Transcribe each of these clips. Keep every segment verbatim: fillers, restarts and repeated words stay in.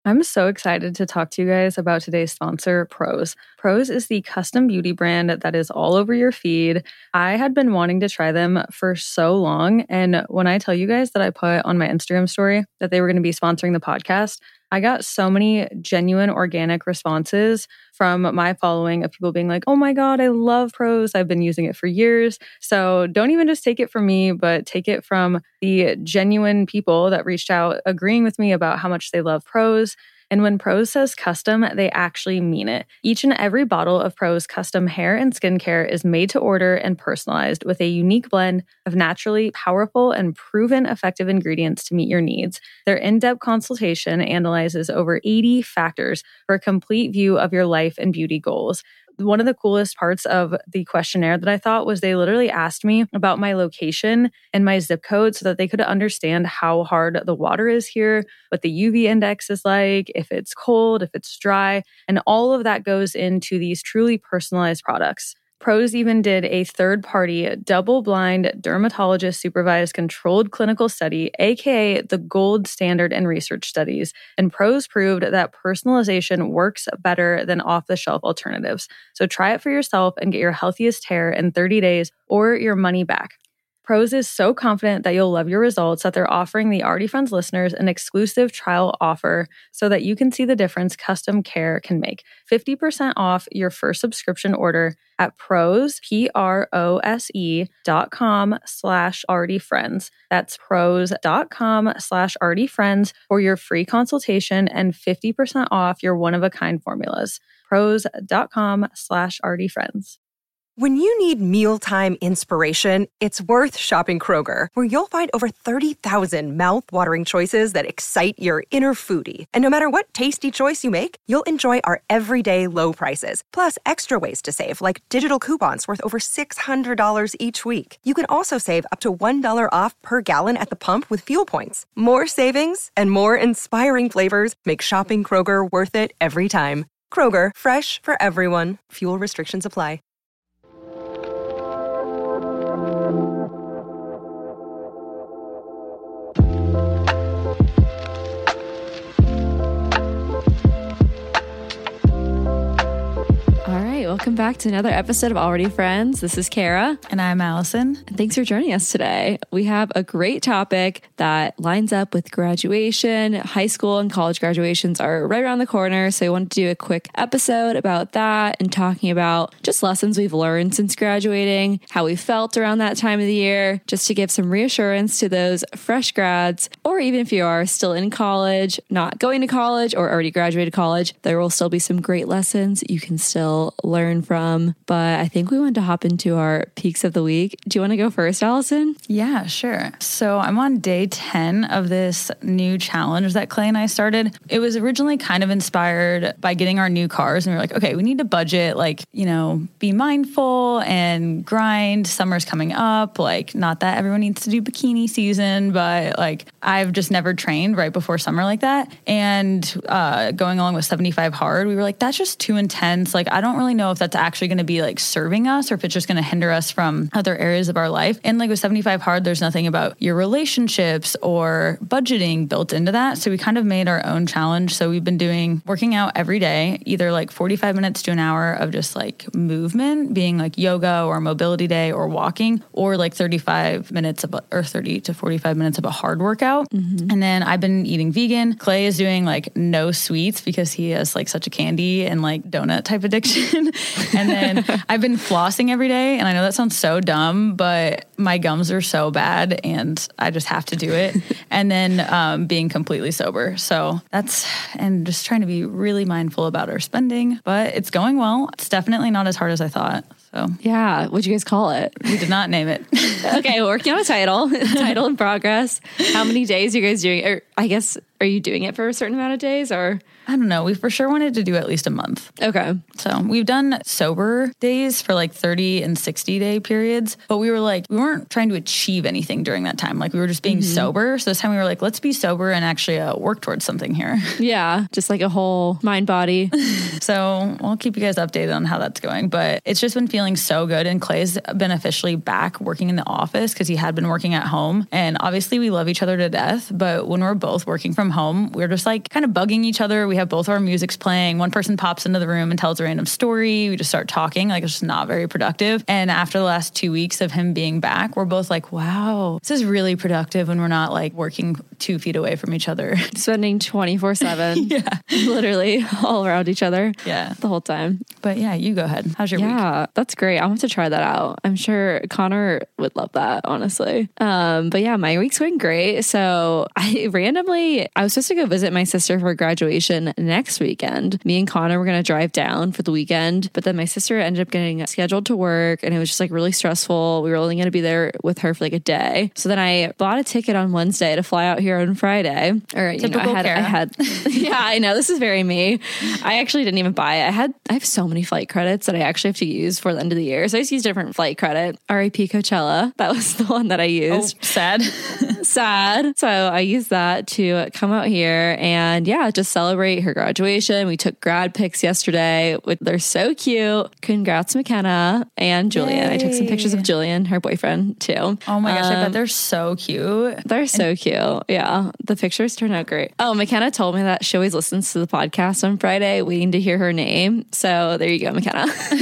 I'm so excited to talk to you guys about today's sponsor, Prose. Prose is the custom beauty brand that is all over your feed. I had been wanting to try them for so long. And when I tell you guys that I put on my Instagram story that they were going to be sponsoring the podcast, I got so many genuine organic responses from my following of people being like, oh my God, I love Prose. I've been using it for years. So don't even just take it from me, but take it from the genuine people that reached out agreeing with me about how much they love Prose. And when Prose says custom, they actually mean it. Each and every bottle of Prose custom hair and skincare is made to order and personalized with a unique blend of naturally powerful and proven effective ingredients to meet your needs. Their in-depth consultation analyzes over eighty factors for a complete view of your life and beauty goals. One of the coolest parts of the questionnaire that I thought was they literally asked me about my location and my zip code so that they could understand how hard the water is here, what the U V index is like, if it's cold, if it's dry, and all of that goes into these truly personalized products. Prose even did a third-party, double-blind, dermatologist-supervised controlled clinical study, aka the gold standard in research studies, and Prose proved that personalization works better than off-the-shelf alternatives. So try it for yourself and get your healthiest hair in thirty days or your money back. Prose is so confident that you'll love your results that they're offering the Already Friends listeners an exclusive trial offer so that you can see the difference custom care can make. fifty percent off your first subscription order at prose, P-R-O-S-E dot com slash already friends. That's prose dot com slash already friends for your free consultation and fifty percent off your one-of-a-kind formulas. prose dot com slash already friends. When you need mealtime inspiration, it's worth shopping Kroger, where you'll find over thirty thousand mouth-watering choices that excite your inner foodie. And no matter what tasty choice you make, you'll enjoy our everyday low prices, plus extra ways to save, like digital coupons worth over six hundred dollars each week. You can also save up to one dollar off per gallon at the pump with fuel points. More savings and more inspiring flavors make shopping Kroger worth it every time. Kroger, fresh for everyone. Fuel restrictions apply. Welcome back to another episode of Already Friends. This is Kara. And I'm Allison. And thanks for joining us today. We have a great topic that lines up with graduation. High school and college graduations are right around the corner. So I wanted to do a quick episode about that and talking about just lessons we've learned since graduating, how we felt around that time of the year, just to give some reassurance to those fresh grads, or even if you are still in college, not going to college, or already graduated college, there will still be some great lessons you can still learn learn from. But I think we want to hop into our peaks of the week. Do you want to go first, Allison? Yeah, sure. So I'm on day ten of this new challenge that Clay and I started. It was originally kind of inspired by getting our new cars. And we were like, okay, we need to budget, like, you know, be mindful and grind. Summer's coming up. Like, not that everyone needs to do bikini season, but like, I've just never trained right before summer like that. And uh, going along with seventy-five hard, we were like, that's just too intense. Like, I don't really know if that's actually going to be like serving us or if it's just going to hinder us from other areas of our life. And like with seventy-five hard, there's nothing about your relationships or budgeting built into that. So we kind of made our own challenge. So we've been doing working out every day, either like forty-five minutes to an hour of just like movement, being like yoga or mobility day or walking, or like thirty-five minutes of, or thirty to forty-five minutes of a hard workout. Mm-hmm. And then I've been eating vegan. Clay is doing like no sweets because he has like such a candy and like donut type addiction. And then I've been flossing every day. And I know that sounds so dumb, but my gums are so bad and I just have to do it. And then um, being completely sober. So that's, and just trying to be really mindful about our spending, but it's going well. It's definitely not as hard as I thought. So yeah, what'd you guys call it? We did not name it. Okay, working on a title, title in progress. How many days are you guys doing? Or I guess, are you doing it for a certain amount of days or? I don't know. We for sure wanted to do at least a month. Okay. So we've done sober days for like thirty and sixty day periods, but we were like, we weren't trying to achieve anything during that time. Like we were just being mm-hmm. sober. So this time we were like, let's be sober and actually uh, work towards something here. Yeah. Just like a whole mind body So I'll keep you guys updated on how that's going. But it's just been feeling so good. And Clay's been officially back working in the office because he had been working at home. And obviously we love each other to death. But when we're both working from home, we're just like kind of bugging each other. We have both our musics playing. One person pops into the room and tells a random story. We just start talking. Like, it's just not very productive. And after the last two weeks of him being back, we're both like, wow, this is really productive when we're not like working two feet away from each other. Spending twenty-four seven. Yeah. Literally all around each other. Yeah. The whole time. But yeah, you go ahead. How's your yeah, week? Yeah, that's great. I'll have to try that out. I'm sure Connor would love that, honestly. Um, but yeah, my week's going great. So I randomly, I was supposed to go visit my sister for graduation next weekend. Me and Connor were going to drive down for the weekend, but then my sister ended up getting scheduled to work and it was just like really stressful. We were only going to be there with her for like a day. So then I bought a ticket on Wednesday to fly out here on Friday. Or, you know, I had, I had, yeah, I know this is very me. I actually didn't even buy it. I had, I have so many flight credits that I actually have to use for the end of the year. So I just used different flight credit. R I P Coachella. That was the one that I used. Oh, sad. Sad. So I used that to come out here and yeah, just celebrate her graduation. We took grad pics yesterday. They're so cute. Congrats, McKenna and Julian. Yay. I took some pictures of Julian, her boyfriend too. Oh my gosh, um, I bet they're so cute. They're so and- cute. Yeah. The pictures turn out great. Oh, McKenna told me that she always listens to the podcast on Friday, waiting to hear her name. So there you go, McKenna.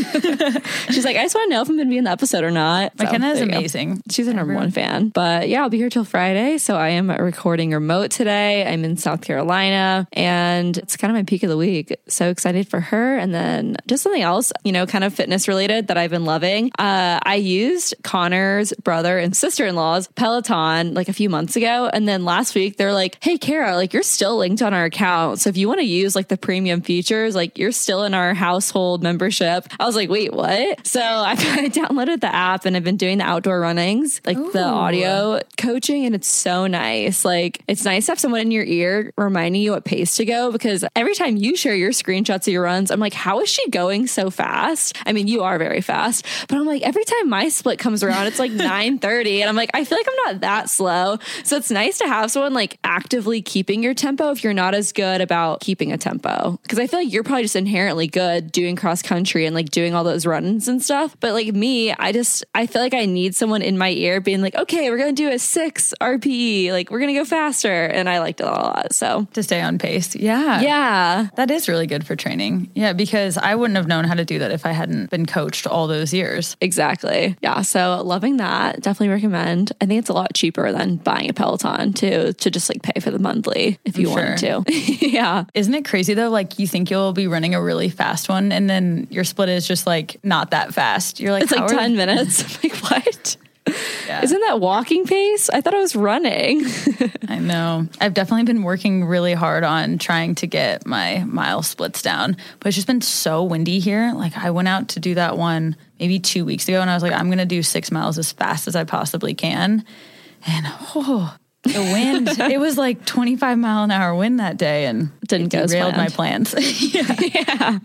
She's like, I just want to know if I'm going to be in the episode or not. McKenna so, is amazing. She's a number one fan. But yeah, I'll be here till Friday. So I am recording remote today. I'm in South Carolina and it's kind of my peak of the week. So excited for her. And then just something else, you know, kind of fitness related that I've been loving. Uh, I used Connor's brother and sister-in-law's Peloton like a few months ago. And then last week they're like, hey, Kara, like you're still linked on our account. So if you want to use like the premium features, like you're still in our household membership. I was like, wait, what? So I, I downloaded the app and I've been doing the outdoor runnings, like Ooh. the audio coaching. And it's so nice. Like it's nice to have someone in your ear reminding you what pace to go, because every time you share your screenshots of your runs, I'm like, how is she going so fast? I mean, you are very fast, but I'm like, every time my split comes around, it's like nine thirty. And I'm like, I feel like I'm not that slow. So it's nice to have someone like actively keeping your tempo if you're not as good about keeping a tempo. Cause I feel like you're probably just inherently good doing cross country and like doing all those runs and stuff. But like me, I just, I feel like I need someone in my ear being like, okay, we're going to do a six R P E. Like we're going to go faster. And I liked it a lot. So to stay on pace. Yeah. Yeah. That is really good for training. Yeah. Because I wouldn't have known how to do that if I hadn't been coached all those years. Exactly. Yeah. So loving that. Definitely recommend. I think it's a lot cheaper than buying a Peloton too, to just like pay for the monthly if you sure. want to. Yeah. Isn't it crazy though? Like you think you'll be running a really fast one and then your split is just like not that fast. You're like, it's like ten minutes. I'm like, what? Yeah. Isn't that walking pace? I thought I was running. I know. I've definitely been working really hard on trying to get my mile splits down, but it's just been so windy here. Like I went out to do that one maybe two weeks ago and I was like, I'm going to do six miles as fast as I possibly can. And oh, the wind, it was like twenty-five mile an hour wind that day and didn't it go derailed my plans. yeah. yeah.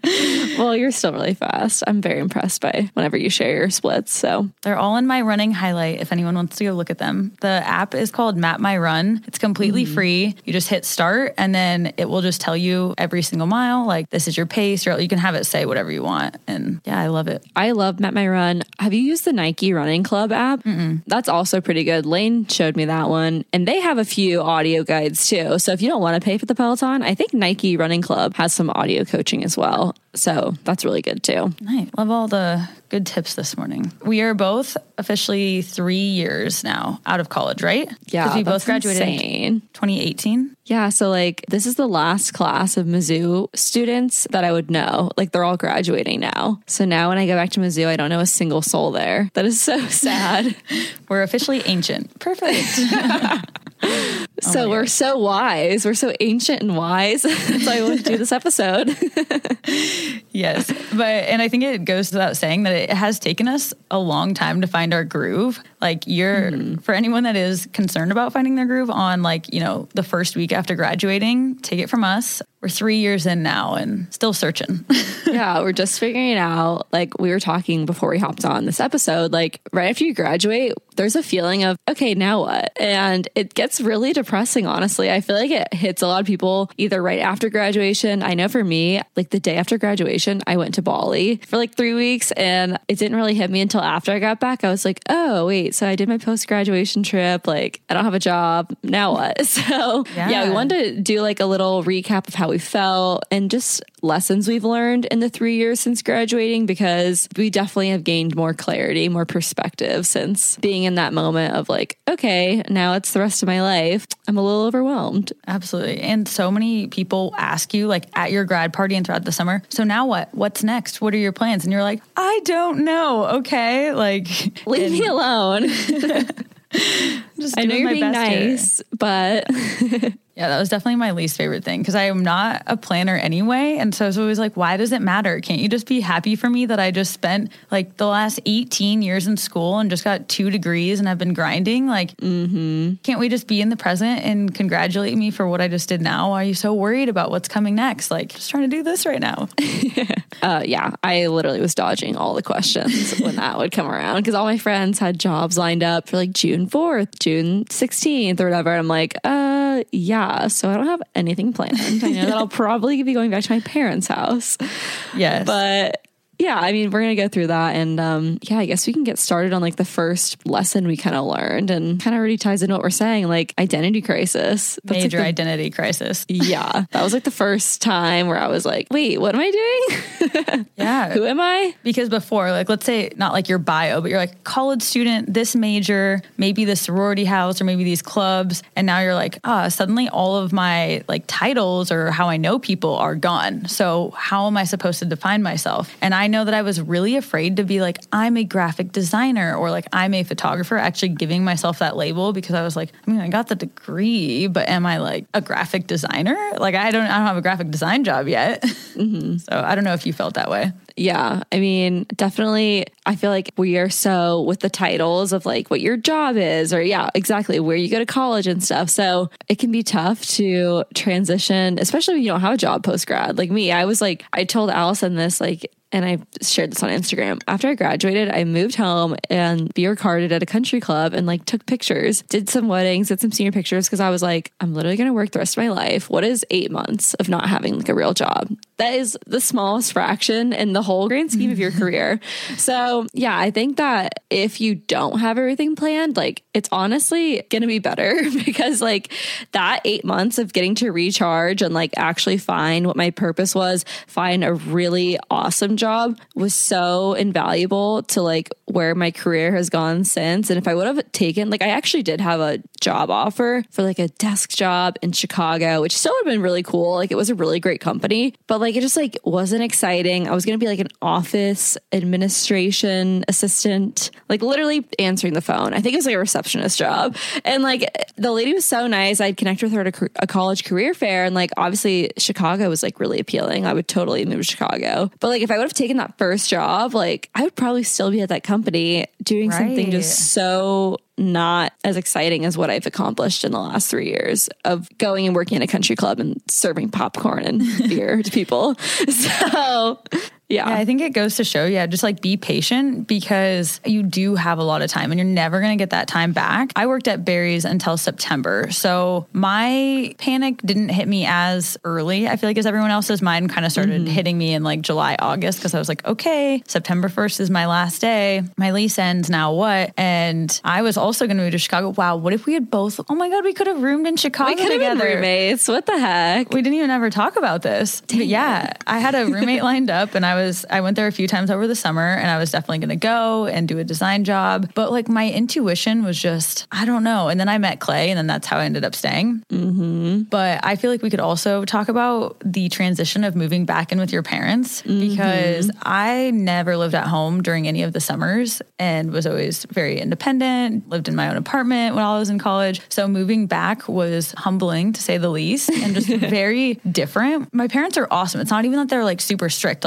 Well, you're still really fast. I'm very impressed by whenever you share your splits. So they're all in my running highlight if anyone wants to go look at them. The app is called Map My Run. It's completely mm-hmm. free. You just hit start and then it will just tell you every single mile, like this is your pace, or you can have it say whatever you want. And yeah, I love it. I love Map My Run. Have you used the Nike Running Club app? Mm-mm. That's also pretty good. Lane showed me that one. And they have a few audio guides too. So if you don't want to pay for the Peloton, I think Nike Running Club has some audio coaching as well. So that's really good too. Nice. Love all the good tips this morning. We are both officially three years now out of college, right? Yeah. Because we both graduated insane. in twenty eighteen. Yeah. So like this is the last class of Mizzou students that I would know. Like they're all graduating now. So now when I go back to Mizzou, I don't know a single soul there. That is so sad. We're officially ancient. Perfect. So oh we're gosh. so wise. We're so ancient and wise. That's why I want to do this episode. Yes. But, and I think it goes without saying that it has taken us a long time to find our groove. Like you're, mm-hmm. for anyone that is concerned about finding their groove on like, you know, the first week after graduating, take it from us. We're three years in now and still searching. Yeah, we're just figuring it out. Like we were talking before we hopped on this episode, like right after you graduate, there's a feeling of, okay, now what? And it gets really depressing, honestly. I feel like it hits a lot of people either right after graduation. I know for me, like the day after graduation, I went to Bali for like three weeks and it didn't really hit me until after I got back. I was like, oh, wait, so I did my post-graduation trip. Like I don't have a job. Now what? So yeah. yeah, we wanted to do like a little recap of how we felt and just lessons we've learned in the three years since graduating, because we definitely have gained more clarity, more perspective since being in that moment of like, okay, now it's the rest of my life. I'm a little overwhelmed. Absolutely. And so many people ask you like at your grad party and throughout the summer, so now what? What's next? What are your plans? And you're like, I don't know. Okay. Like, leave and- me alone. Just I know you're my being nice, here. but yeah, that was definitely my least favorite thing because I am not a planner anyway. And so I was always like, why does it matter? Can't you just be happy for me that I just spent like the last eighteen years in school and just got two degrees and I've been grinding? Like, mm-hmm. Can't we just be in the present and congratulate me for what I just did now? Why are you so worried about what's coming next? Like, just trying to do this right now. uh, yeah, I literally was dodging all the questions when that would come around because all my friends had jobs lined up for like June fourth, June sixteenth or whatever. I'm like, uh, yeah, so I don't have anything planned. I know that I'll probably be going back to my parents' house. Yes. But yeah, I mean, we're going to go through that. And um, yeah, I guess we can get started on like the first lesson we kind of learned and kind of already ties into what we're saying, like identity crisis. That's Major like the, identity crisis. Yeah. That was like the first time where I was like, wait, what am I doing? Yeah. Who am I? Because before, like, let's say not like your bio, but you're like college student, this major, maybe the sorority house or maybe these clubs. And now you're like, ah, suddenly all of my like titles or how I know people are gone. So how am I supposed to define myself? And I know that I was really afraid to be like, I'm a graphic designer or like I'm a photographer, actually giving myself that label because I was like, I mean, I got the degree, but am I like a graphic designer? Like, I don't, I don't have a graphic design job yet. Mm-hmm. So I don't know if you felt that way. Yeah. I mean, definitely, I feel like we are so with the titles of like what your job is or yeah, exactly where you go to college and stuff. So it can be tough to transition, especially when you don't have a job post-grad. Like me, I was like, I told Allison this like, and I shared this on Instagram. After I graduated, I moved home and beer carded at a country club and like took pictures, did some weddings, did some senior pictures because I was like, I'm literally going to work the rest of my life. What is eight months of not having like a real job? That is the smallest fraction in the whole grand scheme of your career. So yeah, I think that if you don't have everything planned, like it's honestly going to be better because like that eight months of getting to recharge and like actually find what my purpose was, find a really awesome job was so invaluable to like where my career has gone since. And if I would have taken, like I actually did have a job offer for like a desk job in Chicago, which still would have been really cool. Like it was a really great company, but like it just like wasn't exciting. I was going to be like an office administration assistant, like literally answering the phone. I think it was like a receptionist job. And like the lady was so nice. I'd connect with her at a, a college career fair. And like obviously Chicago was like really appealing. I would totally move to Chicago. But like if I would have taken that first job, like I would probably still be at that company doing right. something just so not as exciting as what I've accomplished in the last three years of going and working in a country club and serving popcorn and beer to people. So yeah. yeah, I think it goes to show, yeah, just like be patient because you do have a lot of time and you're never going to get that time back. I worked at Barry's until September. So my panic didn't hit me as early, I feel like, as everyone else's. Mine kind of started mm-hmm. hitting me in like July, August because I was like, okay, September first is my last day. My lease ends, now what? And I was also going to move to Chicago. Wow, what if we had both? Oh my God, we could have roomed in Chicago we could together. Have been roommates. What the heck? We didn't even ever talk about this. But yeah, I had a roommate lined up and I was was, I went there a few times over the summer and I was definitely going to go and do a design job. But like my intuition was just, I don't know. And then I met Clay and then that's how I ended up staying. Mm-hmm. But I feel like we could also talk about the transition of moving back in with your parents mm-hmm. because I never lived at home during any of the summers and was always very independent, lived in my own apartment when I was in college. So moving back was humbling to say the least and just very different. My parents are awesome. It's not even that they're like super strict. Like it's not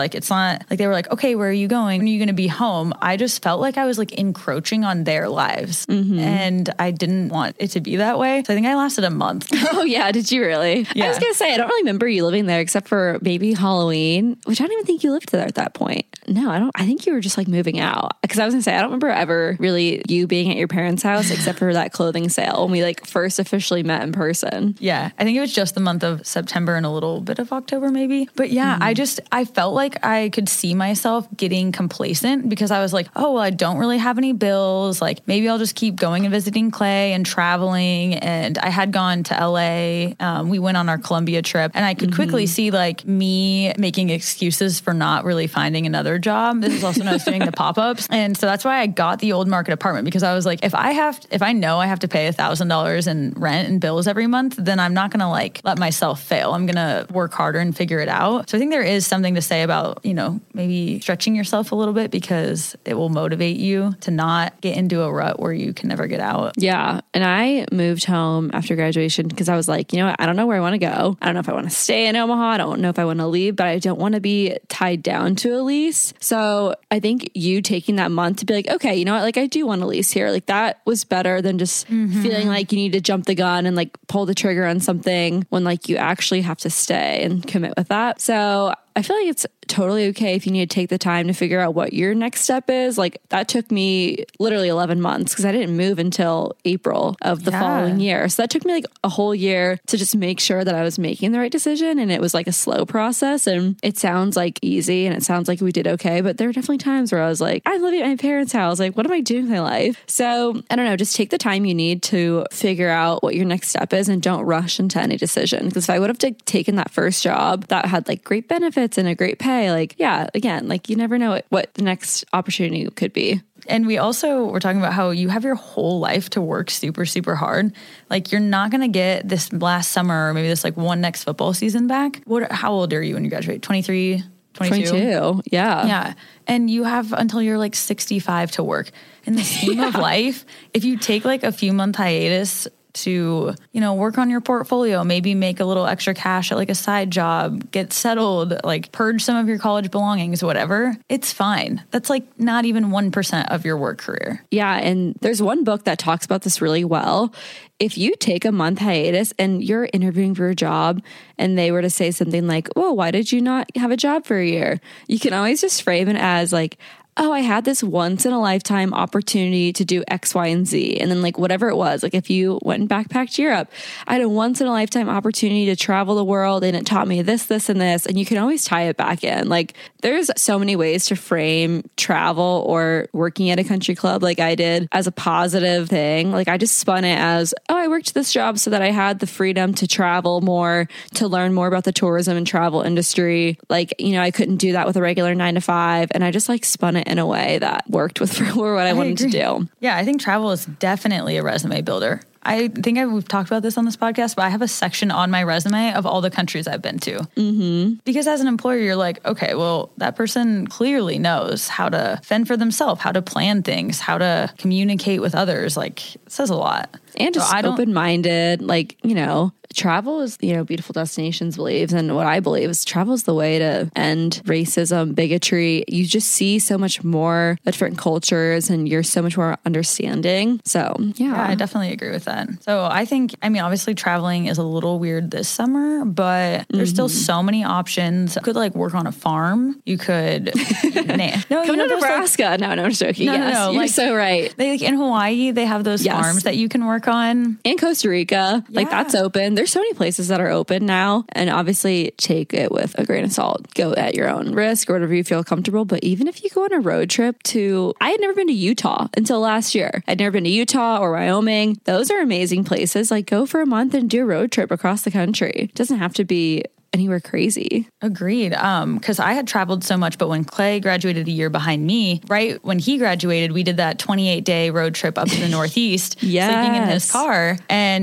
not like they were like, okay, where are you going? When are you going to be home? I just felt like I was like encroaching on their lives. Mm-hmm. And I didn't want it to be that way. So I think I lasted a month. Oh yeah. Did you really? Yeah. I was going to say, I don't really remember you living there except for maybe Halloween, which I don't even think you lived there at that point. No, I don't. I think you were just like moving out. Because I was going to say, I don't remember ever really you being at your parents' house except for that clothing sale when we like first officially met in person. Yeah. I think it was just the month of September and a little bit of October maybe. But yeah, mm-hmm. I just, I felt like I could see myself getting complacent because I was like, oh, well, I don't really have any bills. Like maybe I'll just keep going and visiting Clay and traveling. And I had gone to L A. Um, we went on our Columbia trip and I could mm-hmm. quickly see like me making excuses for not really finding another job. This is also when I was doing the pop-ups. And so that's why I got the Old Market apartment because I was like, if I have, if I know I have to pay a thousand dollars in rent and bills every month, then I'm not going to like let myself fail. I'm going to work harder and figure it out. So I think there is something to say about, you know, maybe stretching yourself a little bit because it will motivate you to not get into a rut where you can never get out. Yeah. And I moved home after graduation because I was like, you know what? I don't know where I want to go. I don't know if I want to stay in Omaha. I don't know if I want to leave, but I don't want to be tied down to a lease. So I think you taking that month to be like, okay, you know what? Like I do want to lease here. Like that was better than just mm-hmm. feeling like you need to jump the gun and like pull the trigger on something when like you actually have to stay and commit with that. So I feel like it's totally okay if you need to take the time to figure out what your next step is. Like that took me literally eleven months because I didn't move until April of the yeah. following year. So that took me like a whole year to just make sure that I was making the right decision. And it was like a slow process and it sounds like easy and it sounds like we did okay. But there were definitely times where I was like, I'm living at my parents' house. Like, what am I doing with my life? So I don't know, just take the time you need to figure out what your next step is and don't rush into any decision. Because if I would have t- taken that first job that had like great benefits and a great pay, like, yeah, again, like you never know what, what the next opportunity could be. And we also were talking about how you have your whole life to work super, super hard. Like you're not going to get this last summer or maybe this like one next football season back. What? How old are you when you graduate? twenty-three, twenty-two? twenty-two, yeah. Yeah. And you have until you're like sixty-five to work. In the scheme yeah. of life, if you take like a few month hiatus to, you know, work on your portfolio, maybe make a little extra cash at like a side job, get settled, like purge some of your college belongings, whatever, it's fine. That's like not even one percent of your work career. Yeah. And there's one book that talks about this really well. If you take a month hiatus and you're interviewing for a job and they were to say something like, oh, why did you not have a job for a year? You can always just frame it as like, oh, I had this once in a lifetime opportunity to do X, Y, and Z. And then like whatever it was, like if you went and backpacked Europe, I had a once in a lifetime opportunity to travel the world and it taught me this, this, and this. And you can always tie it back in. Like there's so many ways to frame travel or working at a country club like I did as a positive thing. Like I just spun it as, oh, I worked this job so that I had the freedom to travel more, to learn more about the tourism and travel industry. Like, you know, I couldn't do that with a regular nine to five. And I just like spun it in a way that worked with for what I, I wanted agree. to do. Yeah, I think travel is definitely a resume builder. I think I've, we've talked about this on this podcast, but I have a section on my resume of all the countries I've been to. Mm-hmm. Because as an employer, you're like, okay, well, that person clearly knows how to fend for themselves, how to plan things, how to communicate with others. Like, it says a lot. And just so open-minded, like, you know, travel is, you know, Beautiful Destinations believes, and what I believe is travel is the way to end racism, bigotry. You just see so much more different cultures and you're so much more understanding. So, yeah. yeah I definitely agree with that. So I think, I mean, obviously traveling is a little weird this summer, but there's mm-hmm. still so many options. You could like work on a farm. You could nah. no, come to Nebraska. Like, no, no, I'm joking. No, yes, no, no. You're like, so right. They like in Hawaii, they have those yes. farms that you can work on. And Costa Rica, yeah. like that's open. There's so many places that are open now. And obviously take it with a grain of salt. Go at your own risk or whatever you feel comfortable. But even if you go on a road trip to, I had never been to Utah until last year. I'd never been to Utah or Wyoming. Those are amazing places. Like go for a month and do a road trip across the country. It doesn't have to be anywhere crazy. Agreed. Um, because I had traveled so much, but when Clay graduated a year behind me, right when he graduated, we did that twenty-eight day road trip up to the Northeast, yes. sleeping in his car. And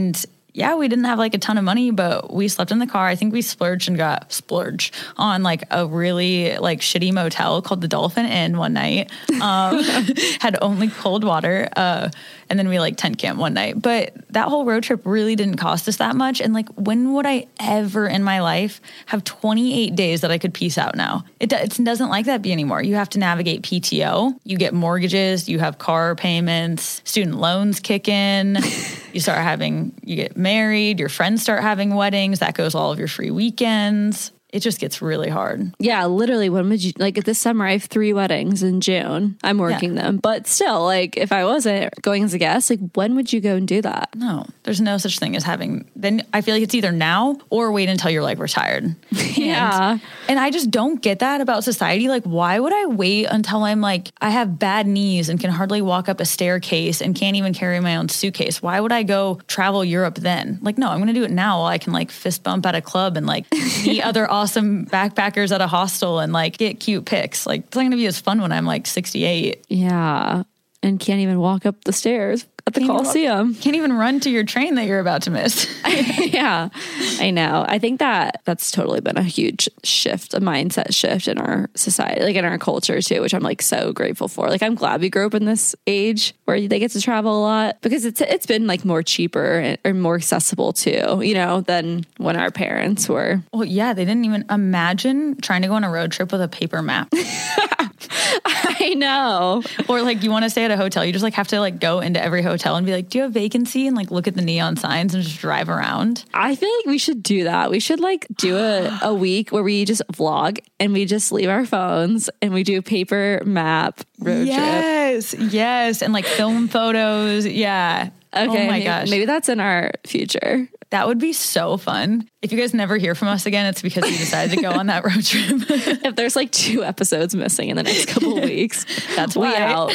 yeah, we didn't have like a ton of money, but we slept in the car. I think we splurged and got splurged on like a really like shitty motel called the Dolphin Inn one night. Um, had only cold water. Uh, and then we like tent camp one night. But that whole road trip really didn't cost us that much. And like, when would I ever in my life have twenty-eight days that I could peace out now? It, it doesn't like that be anymore. You have to navigate P T O. You get mortgages. You have car payments. Student loans kick in. You start having, you get married. Your friends start having weddings. That goes all of your free weekends. It just gets really hard. Yeah, literally. When would you, like this summer, I have three weddings in June. I'm working yeah. them. But still, like if I wasn't going as a guest, like when would you go and do that? No, there's no such thing as having, then I feel like it's either now or wait until you're like retired. yeah. And, and I just don't get that about society. Like, why would I wait until I'm like, I have bad knees and can hardly walk up a staircase and can't even carry my own suitcase? Why would I go travel Europe then? Like, no, I'm going to do it now while I can like fist bump at a club and like meet other awesome backpackers at a hostel and like get cute pics. Like, it's not going to be as fun when I'm like sixty-eight. Yeah. And can't even walk up the stairs at the can't Coliseum. Even walk, can't even run to your train that you're about to miss. yeah, I know. I think that that's totally been a huge shift, a mindset shift in our society, like in our culture too, which I'm like so grateful for. Like, I'm glad we grew up in this age where they get to travel a lot, because it's it's been like more cheaper and, and more accessible too, you know, than when our parents were. Well, yeah, they didn't even imagine trying to go on a road trip with a paper map. I know. Or like, you want to stay at a hotel, you just like have to like go into every hotel and be like, do you have vacancy? And like look at the neon signs and just drive around. I feel like we should do that. We should like do a, a week where we just vlog and we just leave our phones and we do a paper map road yes, trip. Yes, yes. And like film photos. Yeah. Okay. Oh my maybe, gosh. Maybe that's in our future. That would be so fun. If you guys never hear from us again, it's because you decided to go on that road trip. If there's like two episodes missing in the next couple of weeks, that's we why. out.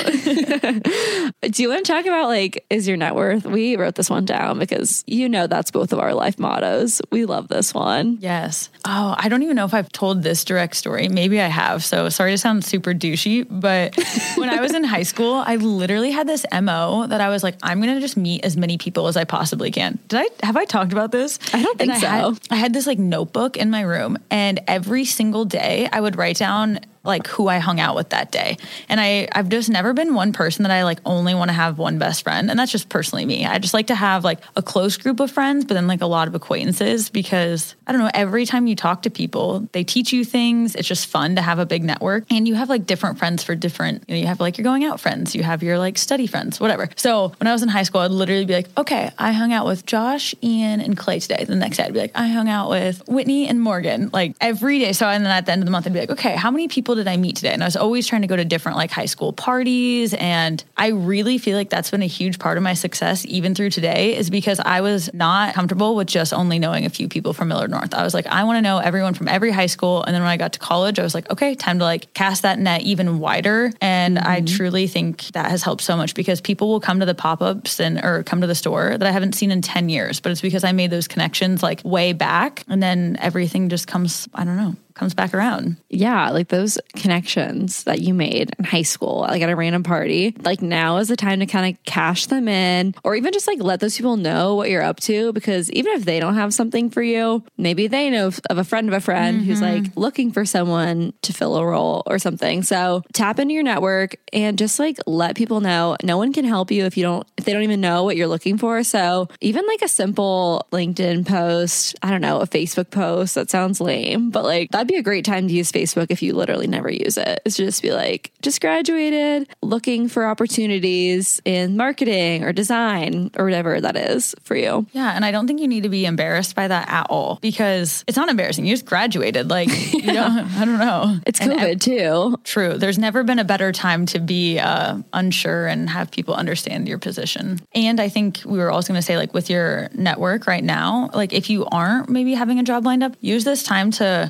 Do you want to talk about like, is your net worth? We wrote this one down because you know that's both of our life mottos. We love this one. Yes. Oh, I don't even know if I've told this direct story. Maybe I have. So sorry to sound super douchey, but when I was in high school, I literally had this M O that I was like, I'm going to just meet as many people as I possibly can. Did I, have I talked about this? I don't think I so. Had, I had this like notebook in my room, and every single day I would write down like who I hung out with that day. And I, I've just never been one person that I like only want to have one best friend. And that's just personally me. I just like to have like a close group of friends, but then like a lot of acquaintances, because I don't know, every time you talk to people, they teach you things. It's just fun to have a big network, and you have like different friends for different, you know, you have like your going out friends, you have your like study friends, whatever. So when I was in high school, I'd literally be like, okay, I hung out with Josh, Ian, and Clay today. The next day I'd be like, I hung out with Whitney and Morgan, like every day. So and then at the end of the month, I'd be like, okay, how many people did I meet today? And I was always trying to go to different like high school parties. And I really feel like that's been a huge part of my success even through today, is because I was not comfortable with just only knowing a few people from Millard North. I was like, I want to know everyone from every high school. And then when I got to college, I was like, okay, time to like cast that net even wider. And mm-hmm. I truly think that has helped so much, because people will come to the pop-ups and or come to the store that I haven't seen in ten years, but it's because I made those connections like way back, and then everything just comes, I don't know, comes back around. Yeah, like those connections that you made in high school, like at a random party, like now is the time to kind of cash them in, or even just like let those people know what you're up to, because even if they don't have something for you, maybe they know of a friend of a friend mm-hmm. who's like looking for someone to fill a role or something. So tap into your network and just like let people know. No one can help you if you don't, if they don't even know what you're looking for. So even like a simple LinkedIn post, I don't know, a Facebook post, that sounds lame, but like that be a great time to use Facebook if you literally never use it. It's just be like, just graduated, looking for opportunities in marketing or design or whatever that is for you. Yeah. And I don't think you need to be embarrassed by that at all, because it's not embarrassing. You just graduated. Like, you don't, I don't know. It's and COVID ev- too. True. There's never been a better time to be uh, unsure and have people understand your position. And I think we were also going to say, like, with your network right now, like if you aren't maybe having a job lined up, use this time to make your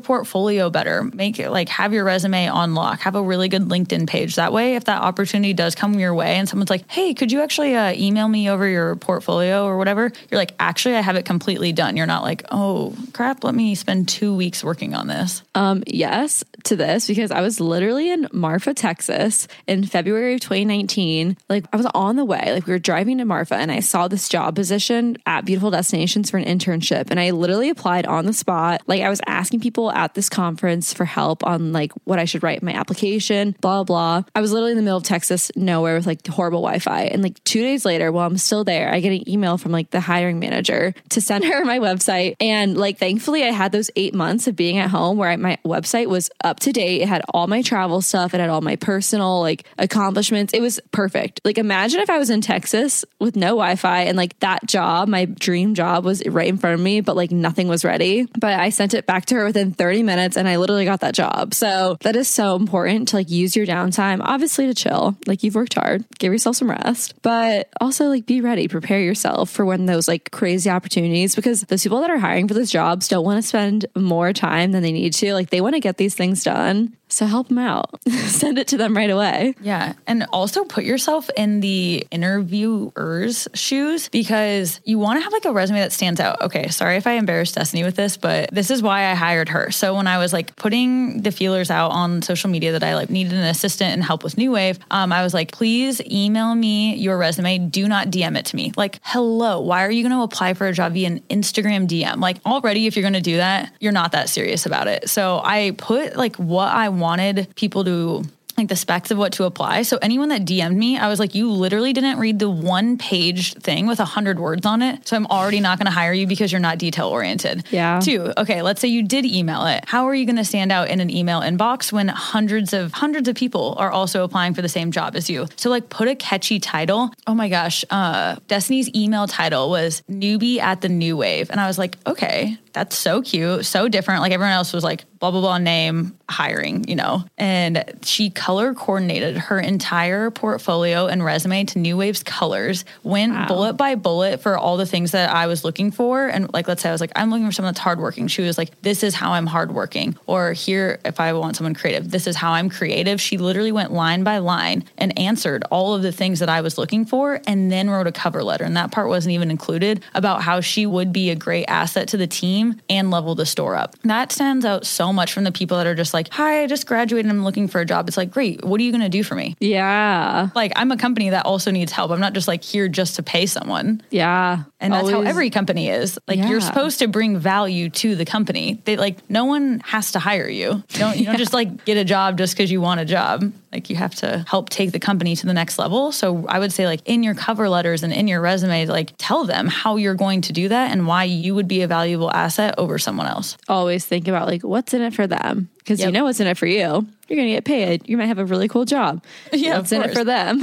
portfolio better, make it like have your resume on lock, have a really good LinkedIn page. That way, if that opportunity does come your way and someone's like, hey, could you actually uh, email me over your portfolio or whatever? You're like, actually, I have it completely done. You're not like, oh crap, let me spend two weeks working on this. Um, yes to this, because I was literally in Marfa, Texas in February of twenty nineteen. Like I was on the way, like we were driving to Marfa and I saw this job position at Beautiful Destinations for an internship. And I literally applied on the spot. Like I was asking people at this conference for help on like what I should write in my application, blah, blah. I was literally in the middle of Texas, nowhere with like horrible Wi-Fi. And like two days later, while I'm still there, I get an email from like the hiring manager to send her my website. And like, thankfully I had those eight months of being at home where I, my website was up to date. It had all my travel stuff. It had all my personal like accomplishments. It was perfect. Like imagine if I was in Texas with no Wi-Fi and like that job, my dream job was right in front of me, but like nothing was ready. But I sent it back to her within thirty minutes and I literally got that job. So that is so important to like use your downtime, obviously to chill. Like you've worked hard, give yourself some rest, but also like be ready, prepare yourself for when those like crazy opportunities, because those people that are hiring for those jobs don't want to spend more time than they need to. Like they want to get these things done. So help them out. Send it to them right away. Yeah. And also put yourself in the interviewer's shoes, because you want to have like a resume that stands out. Okay. Sorry if I embarrassed Destiny with this, but this is why I hired her. So when I was like putting the feelers out on social media that I like needed an assistant and help with New Wave, um, I was like, please email me your resume. Do not D M it to me. Like, hello, why are you going to apply for a job via an Instagram D M? Like already, if you're going to do that, you're not that serious about it. So I put like what I wanted people to, like the specs of what to apply. So anyone that D M'd me, I was like, you literally didn't read the one page thing with a hundred words on it. So I'm already not going to hire you because you're not detail oriented. Yeah. Two, okay, let's say you did email it. How are you going to stand out in an email inbox when hundreds of hundreds of people are also applying for the same job as you? So like put a catchy title. Oh my gosh. Uh, Destiny's email title was newbie at the New Wave. And I was like, okay, that's so cute. So different. Like everyone else was like blah, blah, blah name hiring, you know, and she color coordinated her entire portfolio and resume to New Wave's colors, went wow. bullet by bullet for all the things that I was looking for. And like, let's say I was like, I'm looking for someone that's hardworking. She was like, this is how I'm hardworking. Or here, if I want someone creative, this is how I'm creative. She literally went line by line and answered all of the things that I was looking for and then wrote a cover letter. And that part wasn't even included about how she would be a great asset to the team and level the store up. That stands out so much from the people that are just like, hi, I just graduated and I'm looking for a job. It's like, great. What are you going to do for me? Yeah. Like I'm a company that also needs help. I'm not just like here just to pay someone. Yeah. And that's Always. how every company is. Like yeah. you're supposed to bring value to the company. They like, no one has to hire you. You don't, you don't yeah. just like get a job just because you want a job. Like you have to help take the company to the next level. So I would say like in your cover letters and in your resume, like tell them how you're going to do that and why you would be a valuable asset over someone else. Always think about like what's in it for them, because yep. you know what's in it for you. You're going to get paid. You might have a really cool job. Yeah, what's in it for them?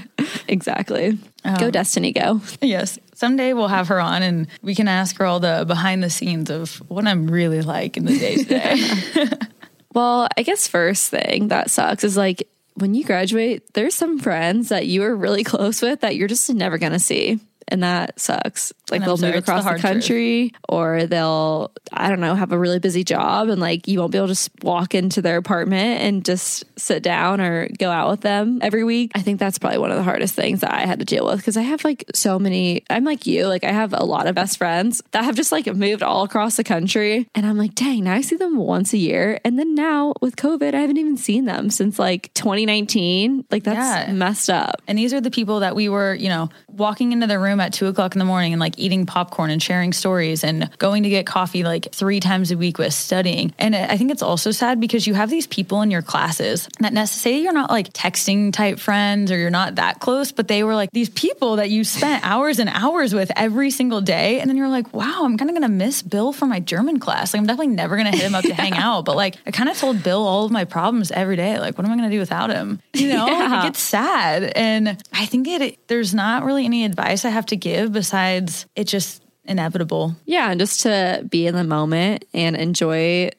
Exactly. Um, go Destiny, go. Yes. Someday we'll have her on and we can ask her all the behind the scenes of what I'm really like in the day to day. Well, I guess first thing that sucks is like when you graduate, there's some friends that you are really close with that you're just never going to see. And that sucks. Like they'll move across the country or they'll, I don't know, have a really busy job and like you won't be able to just walk into their apartment and just sit down or go out with them every week. I think that's probably one of the hardest things that I had to deal with because I have like so many, I'm like you, like I have a lot of best friends that have just like moved all across the country. And I'm like, dang, now I see them once a year. And then now with COVID, I haven't even seen them since like twenty nineteen. Like that's yeah. messed up. And these are the people that we were, you know, walking into the room at two o'clock in the morning and like eating popcorn and sharing stories and going to get coffee like three times a week with, studying. And I think it's also sad because you have these people in your classes that necessarily you're not like texting type friends or you're not that close, but they were like these people that you spent hours and hours with every single day. And then you're like, wow, I'm kind of going to miss Bill from my German class. Like I'm definitely never going to hit him up to hang out. But like I kind of told Bill all of my problems every day. Like, what am I going to do without him? You know, yeah. like, it gets sad. And I think it, there's not really any advice I have to give besides it just inevitable. Yeah. And just to be in the moment and enjoy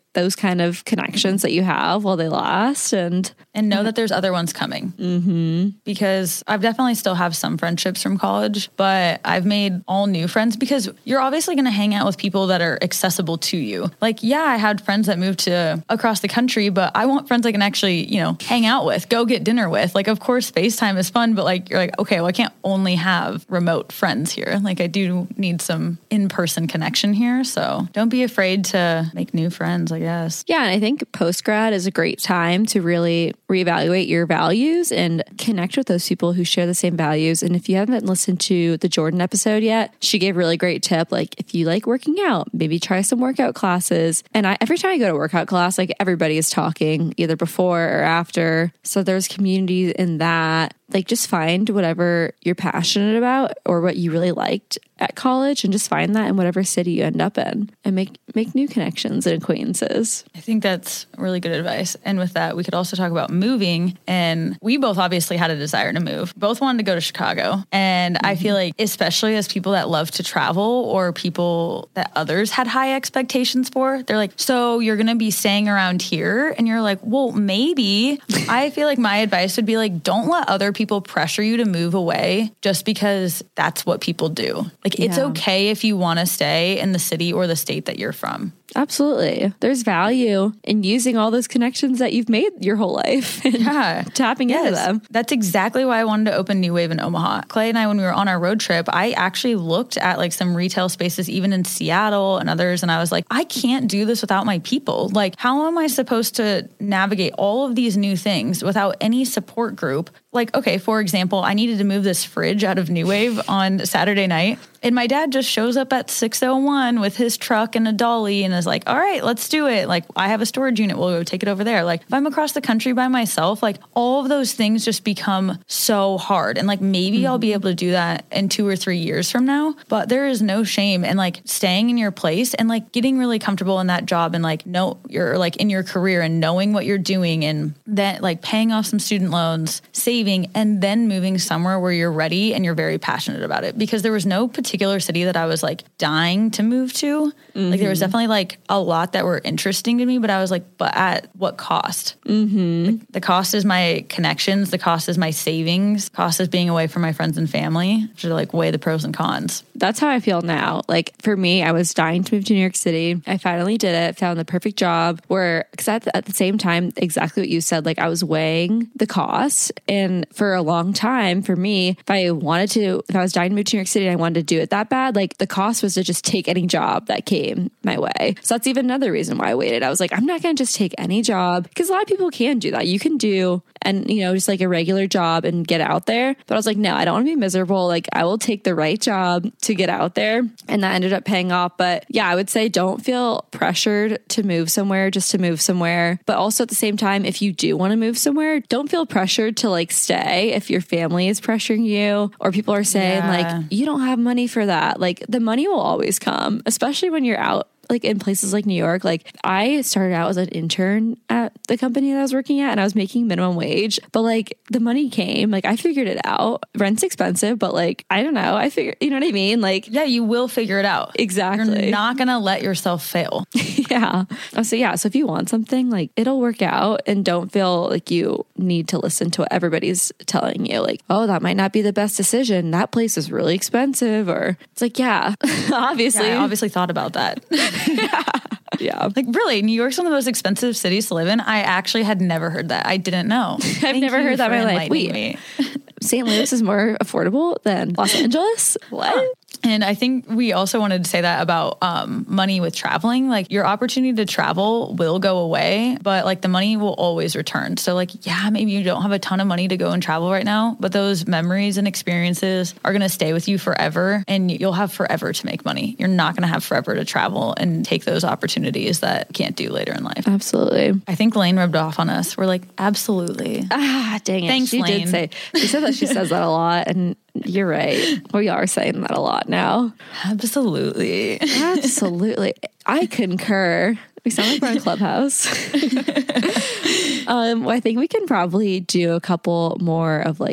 those kind of connections that you have while they last, and and know that there's other ones coming. Mm-hmm. Because I've definitely still have some friendships from college, but I've made all new friends because you're obviously going to hang out with people that are accessible to you. Like, yeah, I had friends that moved to across the country, but I want friends I can actually, you know, hang out with, go get dinner with. Like, of course, FaceTime is fun, but like, you're like, okay, well, I can't only have remote friends here. Like, I do need some in-person connection here. So don't be afraid to make new friends, I guess. Yeah. And I think post-grad is a great time to really reevaluate your values and connect with those people who share the same values. And if you haven't listened to the Jordan episode yet, she gave a really great tip. Like, if you like working out, maybe try some workout classes. And I, every time I go to workout class, like, everybody is talking either before or after. So there's community in that. Like, just find whatever you're passionate about or what you really liked at college, and just find that in whatever city you end up in, and make make new connections and acquaintances. I think that's really good advice. And with that, we could also talk about moving. And we both obviously had a desire to move. Both wanted to go to Chicago. And mm-hmm. I feel like, especially as people that love to travel or people that others had high expectations for, they're like, so you're going to be staying around here? And you're like, well, maybe. I feel like my advice would be like, don't let other people pressure you to move away just because that's what people do. Like, it's yeah. okay if you want to stay in the city or the state that you're from. Absolutely. There's value in using all those connections that you've made your whole life and yeah. tapping yes. into them. That's exactly why I wanted to open New Wave in Omaha. Clay and I, when we were on our road trip, I actually looked at like some retail spaces, even in Seattle and others. And I was like, I can't do this without my people. Like, how am I supposed to navigate all of these new things without any support group? Like, okay, for example, I needed to move this fridge out of New Wave on Saturday night. And my dad just shows up at six oh one with his truck and a dolly and is like, all right, let's do it. Like, I have a storage unit. We'll go take it over there. Like, if I'm across the country by myself, like, all of those things just become so hard. And like, maybe mm-hmm. I'll be able to do that in two or three years from now. But there is no shame in like staying in your place and like getting really comfortable in that job and like, know you're like in your career and knowing what you're doing, and then like paying off some student loans, saving, and then moving somewhere where you're ready and you're very passionate about it. Because there was no particular city that I was like dying to move to. Mm-hmm. Like, there was definitely like a lot that were interesting to me, but I was like, but at what cost? Mm-hmm. Like, the cost is my connections. The cost is my savings. The cost is being away from my friends and family. To like weigh the pros and cons. That's how I feel now. Like, for me, I was dying to move to New York City. I finally did it, found the perfect job where, because at, the, at the same time, exactly what you said, like, I was weighing the cost. And for a long time, for me, if I wanted to, if I was dying to move to New York City and I wanted to do it that bad, like, the cost was to just take any job that came my way. So that's even another reason why I waited. I was like, I'm not going to just take any job, because a lot of people can do that. You can do, and you know, just like a regular job and get out there. But I was like, no, I don't want to be miserable. Like, I will take the right job to get out there. And that ended up paying off. But yeah, I would say don't feel pressured to move somewhere just to move somewhere. But also at the same time, if you do want to move somewhere, don't feel pressured to like stay if your family is pressuring you or people are saying yeah. like, you don't have money for that. Like, the money will always come, especially when you're out like in places like New York. Like, I started out as an intern at the company that I was working at and I was making minimum wage, but like the money came, like I figured it out. Rent's expensive, but like, I don't know. I figure, you know what I mean? Like, yeah, you will figure it out. Exactly. You're not going to let yourself fail. yeah. So yeah. So if you want something, like, it'll work out, and don't feel like you need to listen to what everybody's telling you. Like, oh, that might not be the best decision. That place is really expensive. Or it's like, yeah, obviously. Yeah, I obviously thought about that. yeah. yeah. Like, really, New York's one of the most expensive cities to live in. I actually had never heard that. I didn't know. I've Thank never heard that in my life. Wait, me. Saint Louis is more affordable than Los Angeles? What? And I think we also wanted to say that about um, money with traveling. Like, your opportunity to travel will go away, but like the money will always return. So like, yeah, maybe you don't have a ton of money to go and travel right now, but those memories and experiences are going to stay with you forever, and you'll have forever to make money. You're not going to have forever to travel and take those opportunities that you can't do later in life. Absolutely. I think Lane rubbed off on us. We're like, absolutely. Ah, dang it. Thanks, she Lane. did say, she said that she says that a lot, and you're right. We are saying that a lot now. Absolutely. Absolutely. I concur. We sound like we're in Clubhouse. um, well, I think we can probably do a couple more of like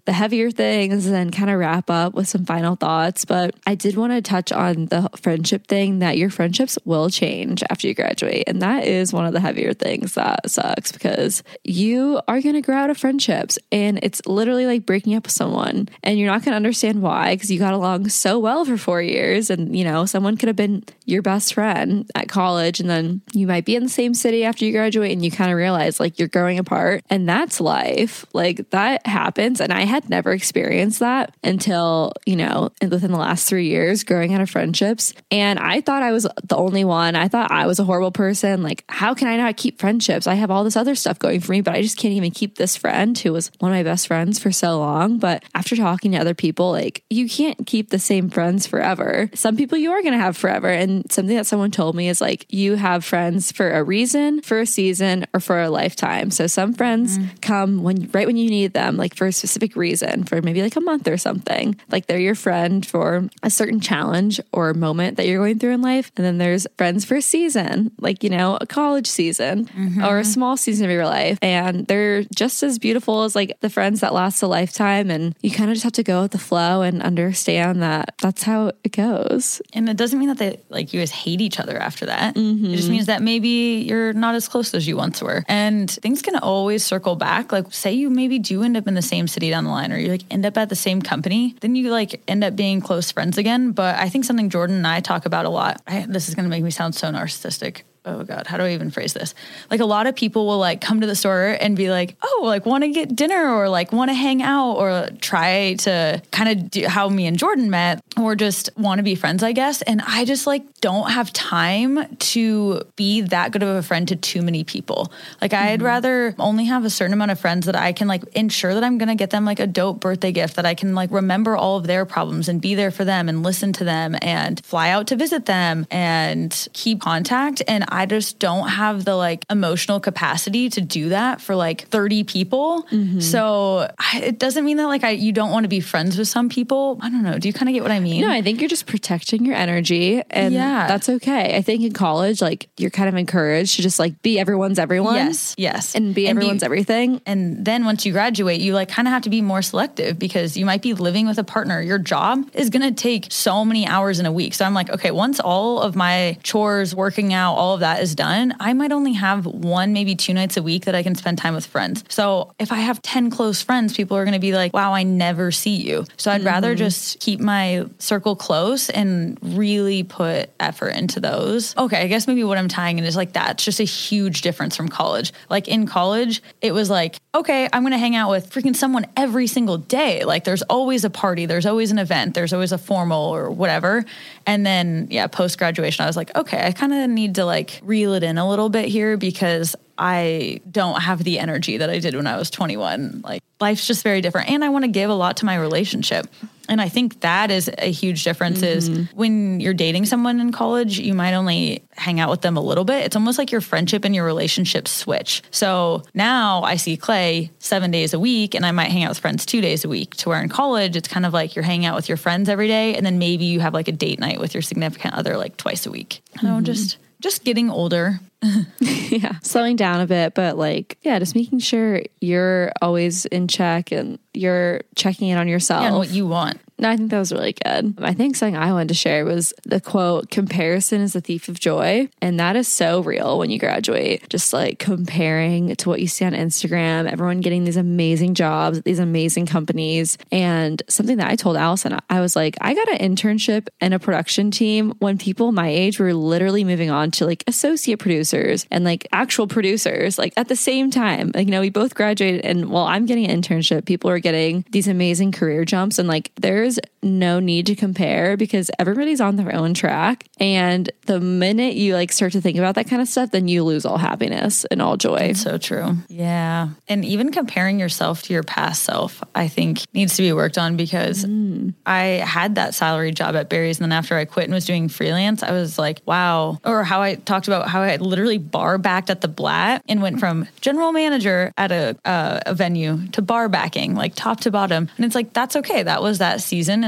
the heavier things and kind of wrap up with some final thoughts. But I did want to touch on the friendship thing, that your friendships will change after you graduate. And that is one of the heavier things that sucks, because you are going to grow out of friendships, and it's literally like breaking up with someone, and you're not going to understand why, because you got along so well for four years. And, you know, someone could have been your best friend at college, and then you might be in the same city after you graduate, and you kind of realize like you're growing apart, and that's life. Like that happens. And I had never experienced that until, you know, within the last three years growing out of friendships. And I thought I was the only one. I thought I was a horrible person. Like, how can I not keep friendships? I have all this other stuff going for me, but I just can't even keep this friend who was one of my best friends for so long. But after talking to other people, like, you can't keep the same friends forever. Some people you are going to have forever. And something that someone told me is like, you have friends for a reason, for a season, or for a lifetime. So some friends mm. come when right when you need them, like for a specific reason, for maybe like a month or something. Like they're your friend for a certain challenge or moment that you're going through in life. And then there's friends for a season, like, you know, a college season mm-hmm. or a small season of your life. And they're just as beautiful as like the friends that last a lifetime. And you kind of just have to go with the flow and understand that that's how it goes. And it doesn't mean that they like you guys hate each other after that. Mm-hmm. It just means that maybe you're not as close as you once were. And things can always circle back. Like say you maybe do end up in the same city down the line, or you like end up at the same company, then you like end up being close friends again. But I think something Jordan and I talk about a lot, I, this is going to make me sound so narcissistic. Oh God, how do I even phrase this? Like a lot of people will like come to the store and be like, oh, like want to get dinner or like want to hang out or try to kind of do how me and Jordan met or just want to be friends, I guess. And I just like don't have time to be that good of a friend to too many people. Like mm-hmm. I'd rather only have a certain amount of friends that I can like ensure that I'm going to get them like a dope birthday gift, that I can like remember all of their problems and be there for them and listen to them and fly out to visit them and keep contact. And I just don't have the like emotional capacity to do that for like thirty people. Mm-hmm. So I, it doesn't mean that like I, you don't want to be friends with some people. I don't know. Do you kind of get what I mean? No, I think you're just protecting your energy, and yeah. that's okay. I think in college, like you're kind of encouraged to just like be everyone's everyone. Yes. Yes. And be and everyone's be, everything. And then once you graduate, you like kind of have to be more selective because you might be living with a partner. Your job is going to take so many hours in a week. So I'm like, okay, once all of my chores, working out, all of that is done, I might only have one, maybe two nights a week that I can spend time with friends. So if I have ten close friends, people are going to be like, wow, I never see you. So I'd mm-hmm. rather just keep my circle close and really put effort into those. Okay, I guess maybe what I'm tying in is like, that's just a huge difference from college. Like in college, it was like, okay, I'm going to hang out with freaking someone every single day. Like there's always a party, there's always an event, there's always a formal or whatever. And then yeah, post-graduation, I was like, okay, I kind of need to like reel it in a little bit here because I don't have the energy that I did when I was twenty-one. Like life's just very different. And I want to give a lot to my relationship. And I think that is a huge difference mm-hmm. is when you're dating someone in college, you might only hang out with them a little bit. It's almost like your friendship and your relationship switch. So now I see Clay seven days a week and I might hang out with friends two days a week, to where in college, it's kind of like you're hanging out with your friends every day. And then maybe you have like a date night with your significant other like twice a week. Mm-hmm. No, just, just getting older. Yeah. Slowing down a bit, but like, yeah, just making sure you're always in check and you're checking in on yourself. Yeah, and what you want. No, I think that was really good. I think something I wanted to share was the quote, comparison is the thief of joy. And that is so real when you graduate. Just like comparing to what you see on Instagram, everyone getting these amazing jobs, these amazing companies. And something that I told Allison, I was like, I got an internship in a production team when people my age were literally moving on to like associate producers and like actual producers, like at the same time. Like, you know, we both graduated, and while I'm getting an internship, people are getting these amazing career jumps. And like, there's no need to compare because everybody's on their own track. And the minute you like start to think about that kind of stuff, then you lose all happiness and all joy. That's so true. Yeah. And even comparing yourself to your past self, I think needs to be worked on because mm. I had that salary job at Barry's. And then after I quit and was doing freelance, I was like, wow. Or how I talked about how I had literally bar backed at the Blatt and went from general manager at a, uh, a venue to bar backing, like top to bottom. And it's like, that's okay. That was that season. And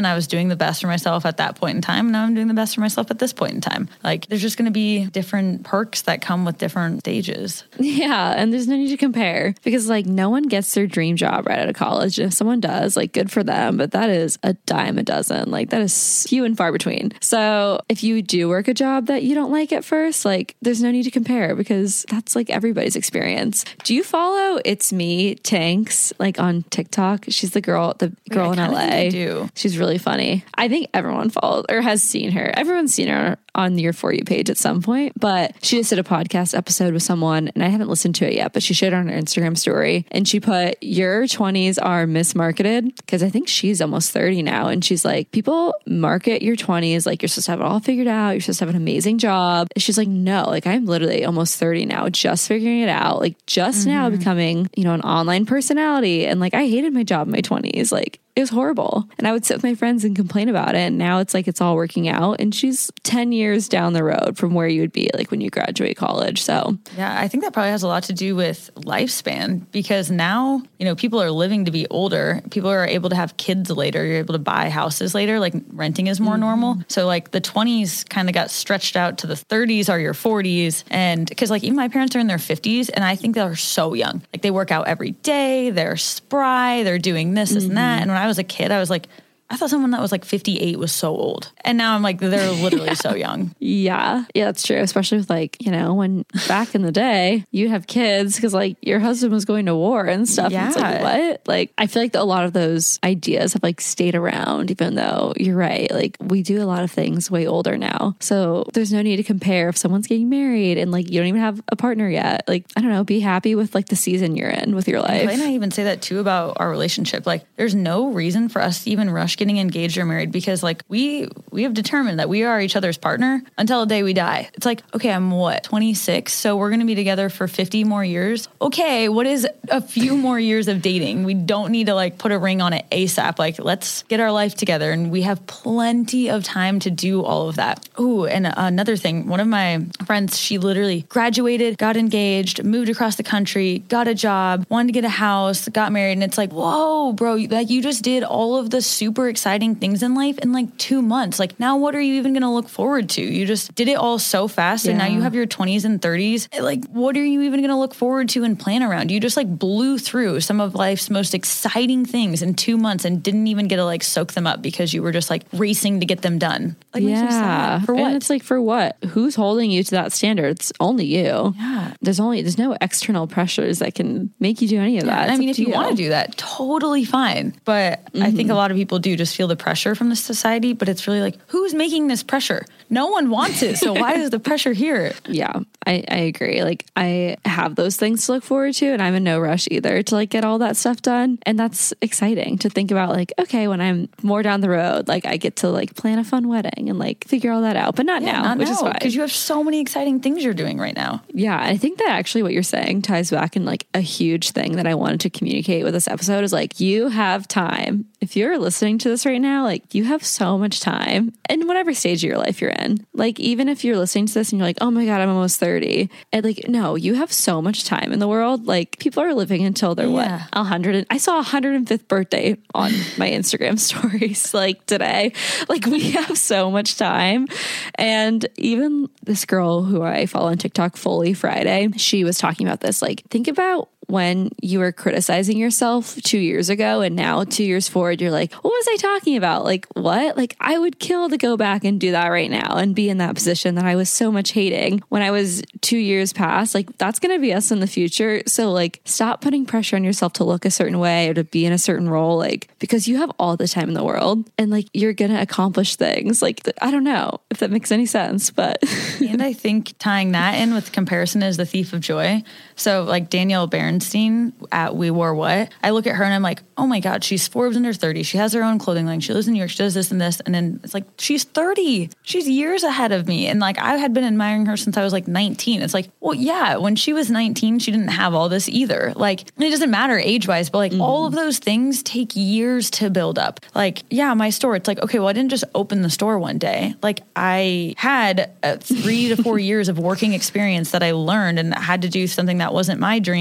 and I was doing the best for myself at that point in time. Now I'm doing the best for myself at this point in time. Like there's just going to be different perks that come with different stages. Yeah. And there's no need to compare because like no one gets their dream job right out of college. And if someone does, like good for them, but that is a dime a dozen. Like that is few and far between. So if you do work a job that you don't like at first, like there's no need to compare because that's like everybody's experience. Do you follow It's Me Tanks like on TikTok? She's the girl, the girl Wait, in I L A. think I do. She's really funny. I think everyone follows or has seen her. Everyone's seen her on your For You page at some point, but she just did a podcast episode with someone and I haven't listened to it yet, but she shared it on her Instagram story and she put, your twenties are mismarketed because I think she's almost thirty now. And she's like, people market your twenties like you're supposed to have it all figured out. You're supposed to have an amazing job. And she's like, no, like I'm literally almost thirty now, just figuring it out, like just mm-hmm. now becoming, you know, an online personality. And like, I hated my job in my twenties. Like, it was horrible. And I would sit with my friends and complain about it. And now it's like, it's all working out. And she's ten years down the road from where you would be like when you graduate college. So yeah, I think that probably has a lot to do with lifespan because now, you know, people are living to be older. People are able to have kids later. You're able to buy houses later. Like renting is more mm-hmm. normal. So like the twenties kind of got stretched out to the thirties or your forties. And because like even my parents are in their fifties and I think they're so young. Like they work out every day. They're spry. They're doing this, this mm-hmm. and that. And when I I was a kid, I was like, I thought someone that was like fifty-eight was so old. And now I'm like, they're literally yeah. so young. Yeah. Yeah, that's true. Especially with like, you know, when back in the day, you have kids because like your husband was going to war and stuff. Yeah. And it's like, what? Like, I feel like a lot of those ideas have like stayed around, even though you're right. Like we do a lot of things way older now. So there's no need to compare if someone's getting married and like you don't even have a partner yet. Like, I don't know, be happy with like the season you're in with your life. And Clay and I even say that too about our relationship. Like there's no reason for us to even rush getting engaged or married because like we we have determined that we are each other's partner until the day we die. It's like, okay, I'm what, twenty-six, so we're going to be together for fifty more years. Okay, what is a few more years of dating? We don't need to like put a ring on it ASAP. Like let's get our life together and we have plenty of time to do all of that. Ooh, and another thing, one of my friends, she literally graduated, got engaged, moved across the country, got a job, wanted to get a house, got married, and it's like, whoa, bro, like you just did all of the super exciting things in life in like two months. Like now what are you even going to look forward to? You just did it all so fast yeah. and now you have your twenties and thirties. Like what are you even going to look forward to and plan around? You just like blew through some of life's most exciting things in two months and didn't even get to like soak them up because you were just like racing to get them done. Like, yeah. For what? And it's like, for what? Who's holding you to that standard? It's only you. Yeah. There's only, there's no external pressures that can make you do any of yeah, that. I mean, if you, you want to do that, totally fine. But mm-hmm. I think a lot of people do just feel the pressure from the society, but it's really like, who's making this pressure? No one wants it. So why is the pressure here? Yeah, I, I agree. Like I have those things to look forward to and I'm in no rush either to like get all that stuff done. And that's exciting to think about like, okay, when I'm more down the road, like I get to like plan a fun wedding and like figure all that out, but not yeah, now, not which now, is fine. Because you have so many exciting things you're doing right now. Yeah. I think that actually what you're saying ties back in like a huge thing that I wanted to communicate with this episode is like, you have time. If you're listening to this right now, like you have so much time in whatever stage of your life you're in. Like, even if you're listening to this and you're like, oh my God, I'm almost thirty. And like, no, you have so much time in the world. Like people are living until they're yeah. what? A hundred. I saw a hundred and fifth birthday on my Instagram stories like today. Like we have so much time. And even this girl who I follow on TikTok, Foley Friday, she was talking about this. Like, think about when you were criticizing yourself two years ago and now two years forward, you're like, what was I talking about? Like, what? Like, I would kill to go back and do that right now and be in that position that I was so much hating when I was two years past. Like, that's going to be us in the future. So, like, stop putting pressure on yourself to look a certain way or to be in a certain role, like, because you have all the time in the world and, like, you're going to accomplish things. Like, I don't know if that makes any sense, but. And I think tying that in with comparison is the thief of joy. So, like, Danielle Barron at We Wore What, I look at her and I'm like, oh my God, she's Forbes under thirty. She has her own clothing line. She lives in New York. She does this and this. And then it's like, she's thirty. She's years ahead of me. And like, I had been admiring her since I was like nineteen. It's like, well, yeah, when she was nineteen, she didn't have all this either. Like, it doesn't matter age wise, but like mm-hmm. all of those things take years to build up. Like, yeah, my store, it's like, okay, well, I didn't just open the store one day. Like I had a three to four years of working experience that I learned and had to do something that wasn't my dream to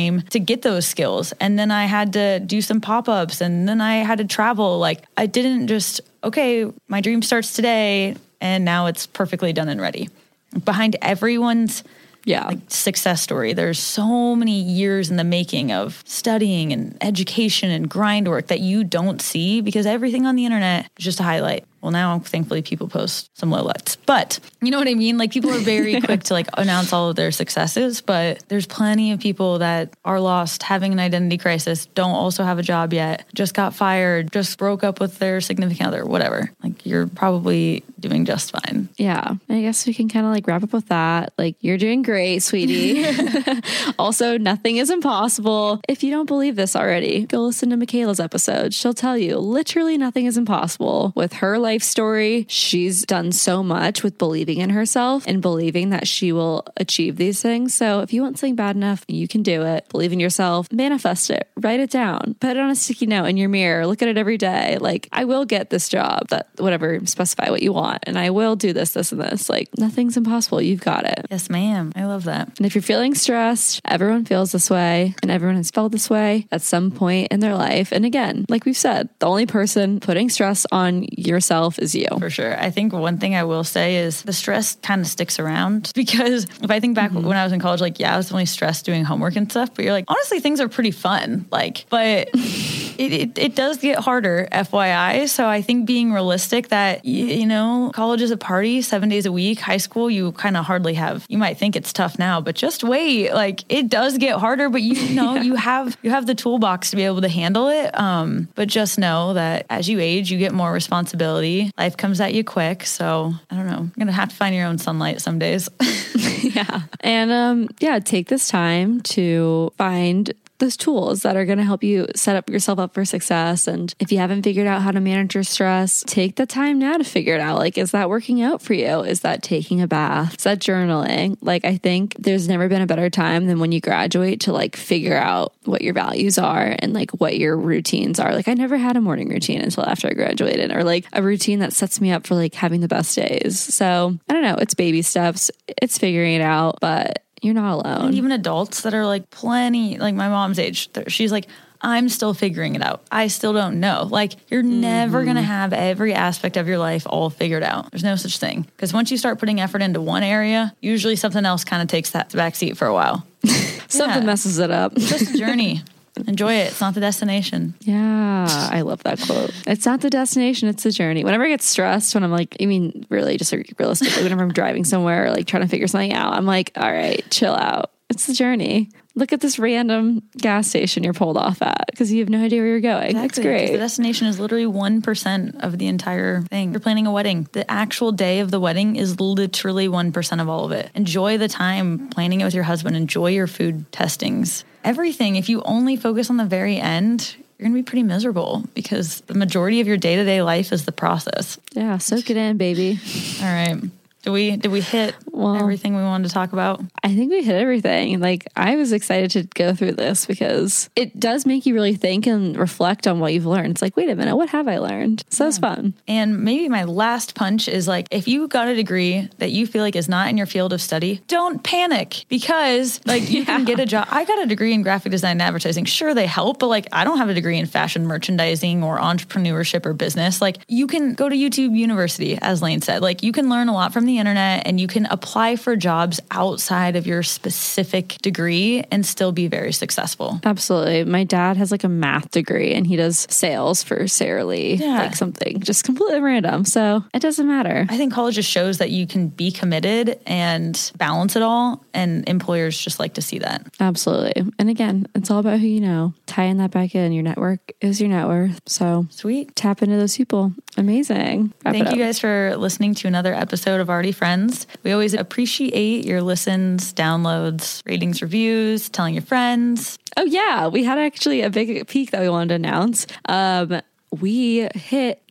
get those skills. And then I had to do some pop-ups, and then I had to travel. Like, I didn't just, okay, my dream starts today and now it's perfectly done and ready. Behind everyone's Yeah. like success story, there's so many years in the making of studying and education and grind work that you don't see because everything on the internet is just a highlight. Well, now thankfully people post some lowlights, but you know what I mean? Like, people are very yeah. quick to like announce all of their successes, but there's plenty of people that are lost, having an identity crisis, don't also have a job yet, just got fired, just broke up with their significant other, whatever. Like, you're probably doing just fine. Yeah. I guess we can kind of like wrap up with that. Like, you're doing great, sweetie. Also, nothing is impossible. If you don't believe this already, go listen to Michaela's episode. She'll tell you literally nothing is impossible. With her life story, she's done so much with believing in herself and believing that she will achieve these things. So if you want something bad enough, you can do it. Believe in yourself, manifest it, write it down, put it on a sticky note in your mirror, look at it every day. Like, I will get this job, that whatever, specify what you want. And I will do this, this, and this. Like, nothing's impossible. You've got it. Yes, ma'am. I love that. And if you're feeling stressed, everyone feels this way, and everyone has felt this way at some point in their life. And again, like we've said, the only person putting stress on yourself is you. For sure. I think one thing I will say is the stress kind of sticks around, because if I think back mm-hmm. when I was in college, like, yeah, I was only stressed doing homework and stuff, but you're like, honestly, things are pretty fun. Like, but it, it, it does get harder, F Y I. So I think being realistic that, you, you know, college is a party seven days a week. High school, you kind of hardly have, you might think it's tough now, but just wait. Like, it does get harder, but you know, yeah. you have, you have the toolbox to be able to handle it. Um, but just know that as you age, you get more responsibility. Life comes at you quick. So I don't know. You're going to have to find your own sunlight some days. Yeah. And um, yeah, take this time to find those tools that are going to help you set up yourself up for success. And if you haven't figured out how to manage your stress, take the time now to figure it out. Like, is that working out for you? Is that taking a bath? Is that journaling? Like, I think there's never been a better time than when you graduate to like figure out what your values are and like what your routines are. Like, I never had a morning routine until after I graduated, or like a routine that sets me up for like having the best days. So I don't know. It's baby steps. It's figuring it out, but you're not alone. And even adults that are like plenty, like my mom's age, she's like, I'm still figuring it out. I still don't know. Like, you're mm-hmm. never going to have every aspect of your life all figured out. There's no such thing. Because once you start putting effort into one area, usually something else kind of takes that back seat for a while. Something yeah. messes it up. It's just a journey. Enjoy it. It's not the destination. Yeah, I love that quote. It's not the destination, it's the journey. Whenever I get stressed, when I'm like, I mean, really just realistically, whenever I'm driving somewhere or like trying to figure something out, I'm like, all right, chill out. It's the journey. Look at this random gas station you're pulled off at because you have no idea where you're going. Exactly. It's great. The destination is literally one percent of the entire thing. You're planning a wedding. The actual day of the wedding is literally one percent of all of it. Enjoy the time planning it with your husband. Enjoy your food testings. Everything. If you only focus on the very end, you're going to be pretty miserable because the majority of your day-to-day life is the process. Yeah, soak it in, baby. All right. Did we, did we hit well, everything we wanted to talk about? I think we hit everything. Like, I was excited to go through this because it does make you really think and reflect on what you've learned. It's like, wait a minute, what have I learned? So yeah. It's fun. And maybe my last punch is like, if you got a degree that you feel like is not in your field of study, don't panic because like you yeah. can get a job. I got a degree in graphic design and advertising. Sure, they help, but like, I don't have a degree in fashion merchandising or entrepreneurship or business. Like, you can go to YouTube University, as Lane said. Like, you can learn a lot from the internet and you can apply for jobs outside of your specific degree and still be very successful. Absolutely. My dad has like a math degree and he does sales for Sara Lee, yeah. like something just completely random. So it doesn't matter. I think college just shows that you can be committed and balance it all, and employers just like to see that. Absolutely. And again, it's all about who you know. Tying that back in. Your network is your net worth. So sweet. Tap into those people. Amazing. Wrap Thank you guys for listening to another episode of Already Friends. We always appreciate your listens, downloads, ratings, reviews, telling your friends. Oh yeah, we had actually a big peak that we wanted to announce. Um, we hit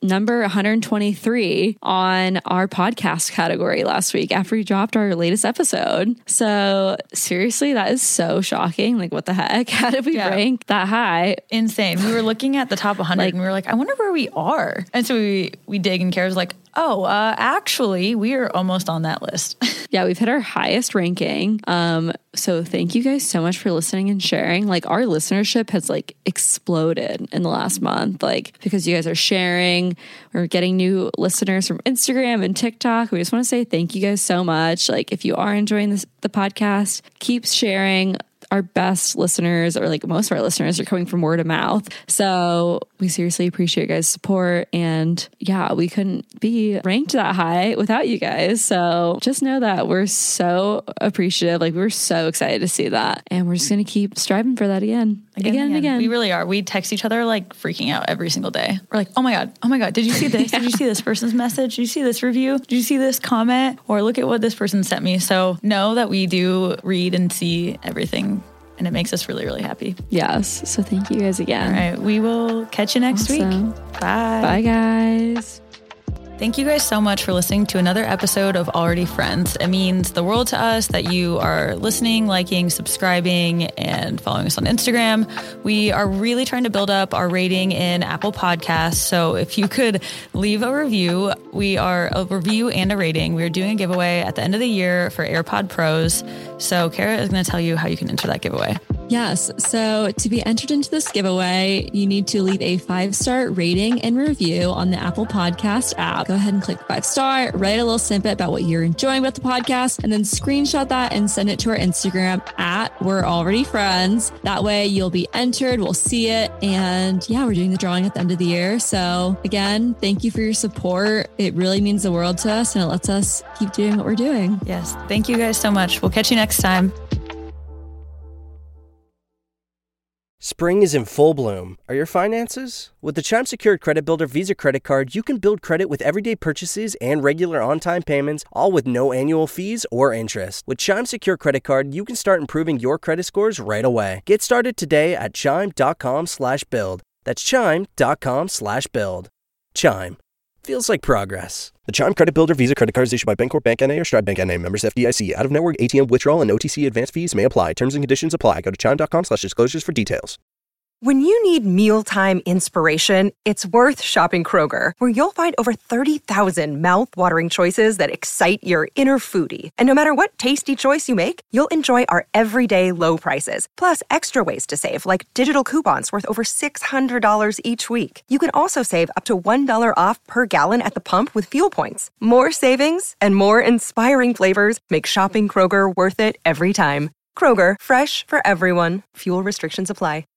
number one hundred twenty-three on our podcast category last week after we dropped our latest episode. So seriously, that is so shocking. Like, what the heck? How did we yeah. rank that high? Insane. We were looking at the top one hundred like, and we were like, I wonder where we are. And so we, we dig and Kara's like, oh, uh, actually, we are almost on that list. Yeah, we've hit our highest ranking. Um, so thank you guys so much for listening and sharing. Like, our listenership has like exploded in the last month, like because you guys are sharing. We're getting new listeners from Instagram and TikTok. We just want to say thank you guys so much. Like, if you are enjoying this, the podcast, keep sharing. Our best listeners, or like most of our listeners, are coming from word of mouth. So we seriously appreciate your guys' support. And yeah, we couldn't be ranked that high without you guys. So just know that we're so appreciative. Like, we're so excited to see that. And we're just going to keep striving for that again. Again, again and again. We really are. We text each other like freaking out every single day. We're like, oh my God, oh my God, did you see this? yeah. Did you see this person's message? Did you see this review? Did you see this comment? Or look at what this person sent me. So know that we do read and see everything. And it makes us really, really happy. Yes. So thank you guys again. All right. We will catch you next awesome. week. Bye. Bye, guys. Thank you guys so much for listening to another episode of Already Friends. It means the world to us that you are listening, liking, subscribing, and following us on Instagram. We are really trying to build up our rating in Apple Podcasts. So if you could leave a review, we are a review and a rating. We are doing a giveaway at the end of the year for AirPod Pros. So Kara is going to tell you how you can enter that giveaway. Yes. So to be entered into this giveaway, you need to leave a five-star rating and review on the Apple Podcast app. Go ahead and click five star, write a little snippet about what you're enjoying about the podcast, and then screenshot that and send it to our Instagram at We're Already Friends. That way you'll be entered. We'll see it. And yeah, we're doing the drawing at the end of the year. So again, thank you for your support. It really means the world to us, and it lets us keep doing what we're doing. Yes. Thank you guys so much. We'll catch you next time. Spring is in full bloom. Are your finances? With the Chime Secured Credit Builder Visa Credit Card, you can build credit with everyday purchases and regular on-time payments, all with no annual fees or interest. With Chime Secured Credit Card, you can start improving your credit scores right away. Get started today at chime.com slash build. That's chime.com slash build. Chime. Feels like progress. The Chime Credit Builder Visa Credit Card is issued by Bancorp Bank N A or Stride Bank N A. Members F D I C. Out-of-network A T M withdrawal and O T C advance fees may apply. Terms and conditions apply. Go to chime.com slash disclosures for details. When you need mealtime inspiration, it's worth shopping Kroger, where you'll find over thirty thousand mouth-watering choices that excite your inner foodie. And no matter what tasty choice you make, you'll enjoy our everyday low prices, plus extra ways to save, like digital coupons worth over six hundred dollars each week. You can also save up to one dollar off per gallon at the pump with fuel points. More savings and more inspiring flavors make shopping Kroger worth it every time. Kroger, fresh for everyone. Fuel restrictions apply.